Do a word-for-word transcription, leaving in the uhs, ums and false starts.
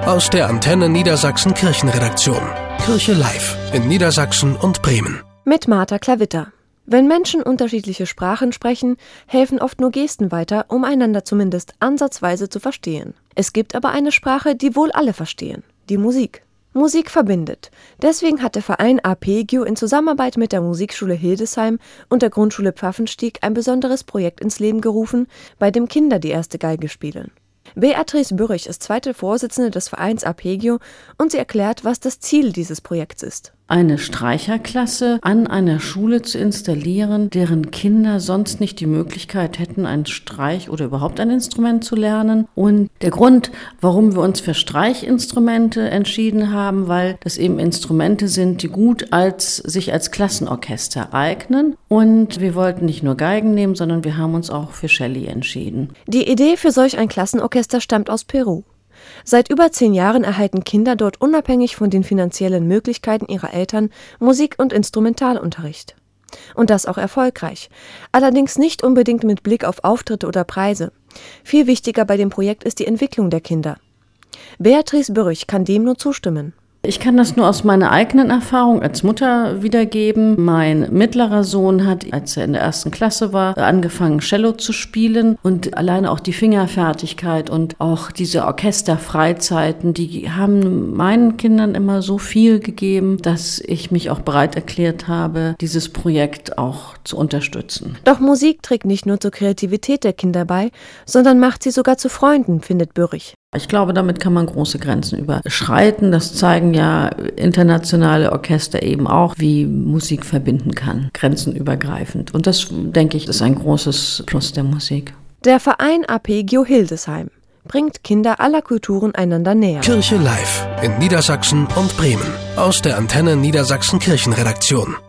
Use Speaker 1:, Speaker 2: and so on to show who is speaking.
Speaker 1: Aus der Antenne Niedersachsen Kirchenredaktion. Kirche live in Niedersachsen und Bremen.
Speaker 2: Mit Martha Klavitter. Wenn Menschen unterschiedliche Sprachen sprechen, helfen oft nur Gesten weiter, um einander zumindest ansatzweise zu verstehen. Es gibt aber eine Sprache, die wohl alle verstehen: die Musik. Musik verbindet. Deswegen hat der Verein Arpeggio in Zusammenarbeit mit der Musikschule Hildesheim und der Grundschule Pfaffenstieg ein besonderes Projekt ins Leben gerufen, bei dem Kinder die erste Geige spielen. Beatrice Bürrich ist zweite Vorsitzende des Vereins Arpeggio und sie erklärt, was das Ziel dieses Projekts ist.
Speaker 3: Eine Streicherklasse an einer Schule zu installieren, deren Kinder sonst nicht die Möglichkeit hätten, ein Streich oder überhaupt ein Instrument zu lernen. Und der Grund, warum wir uns für Streichinstrumente entschieden haben, weil das eben Instrumente sind, die gut als, sich als Klassenorchester eignen. Und wir wollten nicht nur Geigen nehmen, sondern wir haben uns auch für Celli entschieden.
Speaker 2: Die Idee für solch ein Klassenorchester stammt aus Peru. Seit über zehn Jahren erhalten Kinder dort unabhängig von den finanziellen Möglichkeiten ihrer Eltern Musik- und Instrumentalunterricht. Und das auch erfolgreich. Allerdings nicht unbedingt mit Blick auf Auftritte oder Preise. Viel wichtiger bei dem Projekt ist die Entwicklung der Kinder. Beatrice Bürrich kann dem nur zustimmen.
Speaker 3: Ich kann das nur aus meiner eigenen Erfahrung als Mutter wiedergeben. Mein mittlerer Sohn hat, als er in der ersten Klasse war, angefangen, Cello zu spielen. Und alleine auch die Fingerfertigkeit und auch diese Orchesterfreizeiten, die haben meinen Kindern immer so viel gegeben, dass ich mich auch bereit erklärt habe, dieses Projekt auch zu unterstützen.
Speaker 2: Doch Musik trägt nicht nur zur Kreativität der Kinder bei, sondern macht sie sogar zu Freunden, findet Bürrich.
Speaker 3: Ich glaube, damit kann man große Grenzen überschreiten. Das zeigen ja internationale Orchester eben auch, wie Musik verbinden kann, grenzenübergreifend. Und das, denke ich, ist ein großes Plus der Musik.
Speaker 2: Der Verein Arpeggio Hildesheim bringt Kinder aller Kulturen einander näher.
Speaker 1: Kirche live in Niedersachsen und Bremen. Aus der Antenne Niedersachsen Kirchenredaktion.